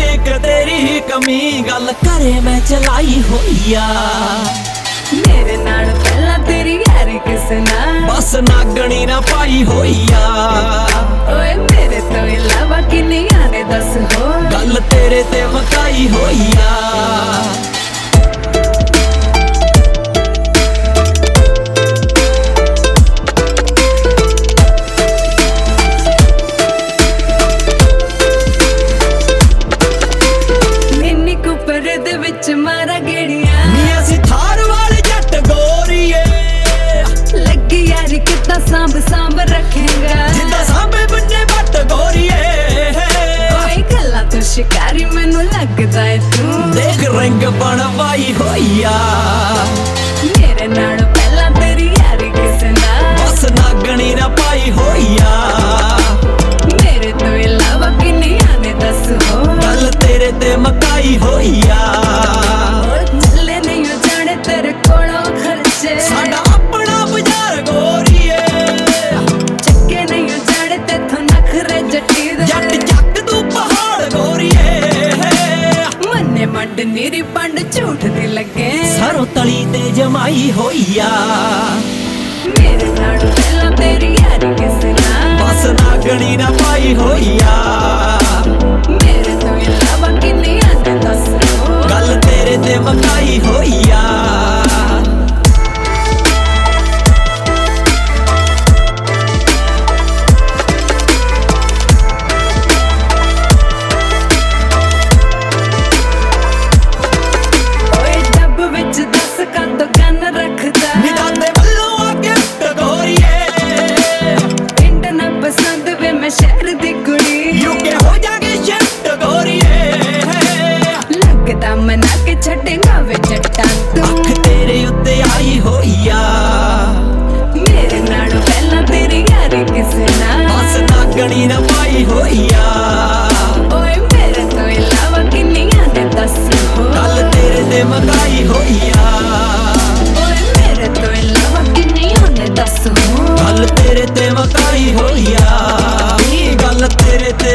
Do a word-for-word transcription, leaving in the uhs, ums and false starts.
ਇੱਕ ਤੇਰੀ ਕਮੀ ਗੱਲ ਕਰੇ ਮੈਂ ਚਲਾਈ ਹੋਈ ਆ। ਮੇਰੇ ਨਾਲ ਪਹਿਲਾਂ ਤੇਰੀ ਯਾਰੀ ਕਿਸ ਨਾਲ ਬਸ ਨਾਗਣੀ ਨਾ ਪਾਈ ਹੋਈ ਆ। ਓਏ ਮੇਰੇ ਤੋਂ ਇਲਾਵਾ ਕਿੰਨੀਆਂ ਨੇ ਦੱਸ ਹੋਰ ਗੱਲ ਤੇਰੇ ਤੇ ਮਕਾਈ ਹੋਈ ਆ। ਮਾਰਾ ਗੇੜੀਆਂ ਨੀ ਅਸੀਂ ਥਾਰ ਵਾਲੇ ਜੱਟ ਗੋਰੀਏ ਲੱਗੀ ਯਾਰੀ ਕਿੱਦਾਂ ਸਾਂਭ ਸਾਂਭ ਰੱਖੇਗਾ ਜਿੱਦਾਂ ਸਾਂਭੇ ਬੰਨੇ ਬੱਟ ਗੋਰੀਏ। ਓਏ ਗੱਲਾਂ ਤੂੰ ਸ਼ਿਕਾਰੀ ਮੈਨੂੰ ਲੱਗਦਾ ਏ ਤੂੰ ਦੇਖ ਰੰਗ ਬਣਵਾਈ ਹੋਈ ਆ। ਮੇਰੇ ਨਾਲ ਪਹਿਲਾਂ ਤੇਰੀ ਯਾਰੀ ਕਿਸ ਨਾਲ ਬਸ ਨਾਗਣੀ ਨਾ ਪਾਈ ਹੋਈ ਆ। ਮੇਰੇ ਤੋਂ ਇਲਾਵਾ ਕਿੰਨੀਆਂ ਨੇ ਦੱਸ ਹੋਰ ਗੱਲ ਤੇਰੇ ਤੇ ਮਕਾਈ ਹੋਈ ਆ। ਚੱਲੇ ਨਹੀਂ ਜਾਣੇ ਤੇਰੇ ਕੋਲੋਂ ਖਰਚੇ ਸਾਡਾ ਆਪਣਾ ਬਾਜ਼ਾਰ ਗੋਰੀਏ ਚੱਕੇ ਨਹੀਂ ਜਾਣੇ ਤੇਥੋਂ ਨਖਰੇ ਜੱਟੀ ਦੇ ਜੱਟ ਚੱਕ ਤੂੰ ਪਹਾੜ ਗੋਰੀਏ। ਮੰਨੇ ਮੰਡ ਨੀਰੀ ਪੰਡ ਝੂਠ ਦੀ ਲੱਗੇ ਸਰੋਂ ਤਲੀ ਤੇ ਜਮਾਈ ਹੋਈ ਆ। ਮੇਰੇ ਨਾਲ ਪਹਿਲਾਂ ਤੇਰੀ ਯਾਰੀ ਕਿਸ ਨਾਲ ਬਸ ਨਾਗਣੀ ਨਾ ਪਾਈ ਹੋਈ ਆ। ਮੇਰੇ ਤੋਂ ਇਲਾਵਾ ਕਿੰਨੀਆਂ ਨੇ ਦੱਸ ਹੋਰ ਗੱਲ ਤੇਰੇ ਤੇ ਮਕਾਈ ਹੋਈ ਆ। ਓਏ ਡੱਬ ਵਿੱਚ ਦੱਸ ਕੰਦ ਕੰਨ ਰੱਖਦਾ ਨਿਦਾਦੇ ਵੱਲੋਂ ਆ ਗਿਫਟ ਗੋਰੀਏ ਪਿੰਡ ਨਾ ਪਸੰਦ ਵੇ ਮੈਂ ਸ਼ਹਿਰ ਦੀ ਕੁੜੀ ਯੂਕੇ ਹੋ ਜਾਗੇ ਸ਼ਿਫਟ ਗੋਰੀਏ। ਲੱਗਦਾ ਮਨਾ ਕੇ ਛੱਡੇਗਾ ਵੇ ਜੱਟਾਂ ਤੂੰ ਅੱਖ ਤੇਰੇ ਉੱਤੇ ਆਈ ਹੋਈ ਆ। ਮੇਰੇ ਨਾਲ ਪਹਿਲਾਂ ਤੇਰੀ ਯਾਰੀ ਕਿਸ ਨਾਲ ਬਸ ਨਾਗਣੀ ਨਾ ਪਾਈ ਹੋਈ ਆ। ਓਏ ਮੇਰੇ ਤੋਂ ਇਲਾਵਾ ਕਿੰਨੀਆਂ ਨੇ ਦੱਸ ਹੋਰ ਗੱਲ ਤੇਰੇ ਤੇ ਮਕਾਈ ਹੋਈ ਆ। ਓਏ ਮੇਰੇ ਤੋਂ ਇਲਾਵਾ ਕਿੰਨੀਆਂ ਨੇ ਦੱਸ ਹੋਰ ਗੱਲ ਤੇਰੇ ਤੇ ਮਕਾਈ ਹੋਈ ਆ। ਇਹ ਗੱਲ ਤੇਰੇ ਤੇ